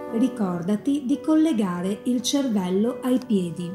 Ricordati di collegare il cervello ai piedi.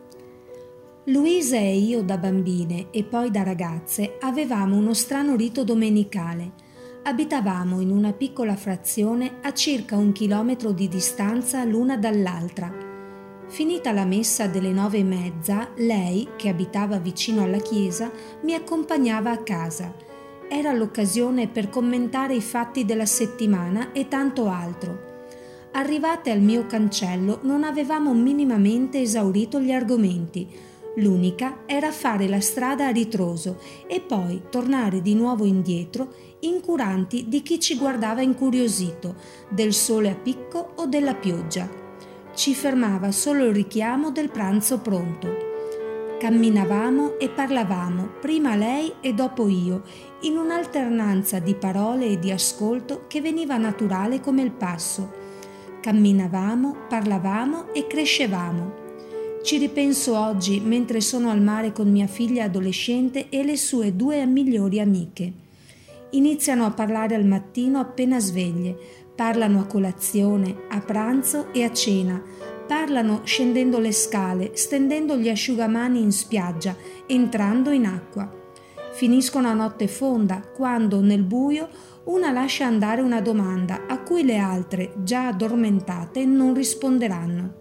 Luisa e io da bambine e poi da ragazze avevamo uno strano rito domenicale. Abitavamo in una piccola frazione a circa 1 chilometro di distanza l'una dall'altra. Finita la messa delle 9:30, lei, che abitava vicino alla chiesa, mi accompagnava a casa. Era l'occasione per commentare i fatti della settimana e tanto altro. Arrivate al mio cancello non avevamo minimamente esaurito gli argomenti. L'unica era fare la strada a ritroso e poi tornare di nuovo indietro, incuranti di chi ci guardava incuriosito, del sole a picco o della pioggia. Ci fermava solo il richiamo del pranzo pronto. Camminavamo e parlavamo, prima lei e dopo io, in un'alternanza di parole e di ascolto che veniva naturale come il passo. Camminavamo, parlavamo e crescevamo. Ci ripenso oggi mentre sono al mare con mia figlia adolescente e le sue 2 migliori amiche. Iniziano a parlare al mattino appena sveglie, parlano a colazione, a pranzo e a cena, parlano scendendo le scale, stendendo gli asciugamani in spiaggia, entrando in acqua. Finiscono a notte fonda, quando nel buio una lascia andare una domanda a cui le altre, già addormentate, non risponderanno.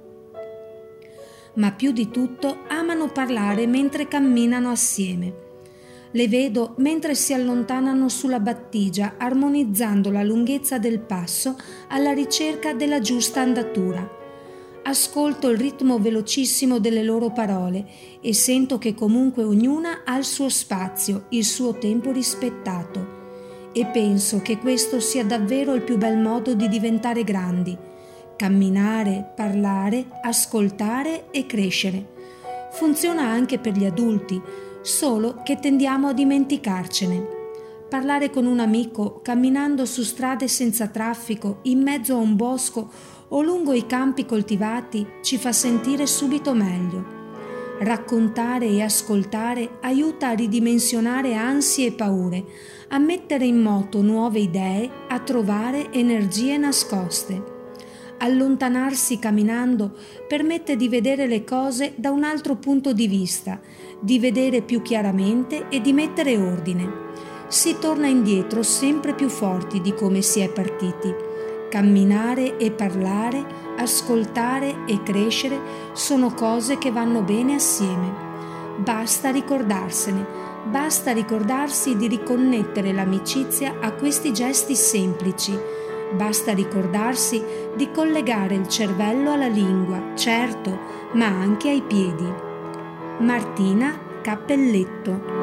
Ma più di tutto amano parlare mentre camminano assieme. Le vedo mentre si allontanano sulla battigia, armonizzando la lunghezza del passo alla ricerca della giusta andatura. Ascolto il ritmo velocissimo delle loro parole e sento che comunque ognuna ha il suo spazio, il suo tempo rispettato. E penso che questo sia davvero il più bel modo di diventare grandi: camminare, parlare, ascoltare e crescere. Funziona anche per gli adulti, solo che tendiamo a dimenticarcene. Parlare con un amico, camminando su strade senza traffico, in mezzo a un bosco o lungo i campi coltivati, ci fa sentire subito meglio. Raccontare e ascoltare aiuta a ridimensionare ansie e paure, a mettere in moto nuove idee, a trovare energie nascoste. Allontanarsi camminando permette di vedere le cose da un altro punto di vista, di vedere più chiaramente e di mettere ordine. Si torna indietro sempre più forti di come si è partiti. Camminare e parlare, ascoltare e crescere sono cose che vanno bene assieme. Basta ricordarsene, basta ricordarsi di riconnettere l'amicizia a questi gesti semplici. Basta ricordarsi di collegare il cervello alla lingua, certo, ma anche ai piedi. Martina Cappelletto.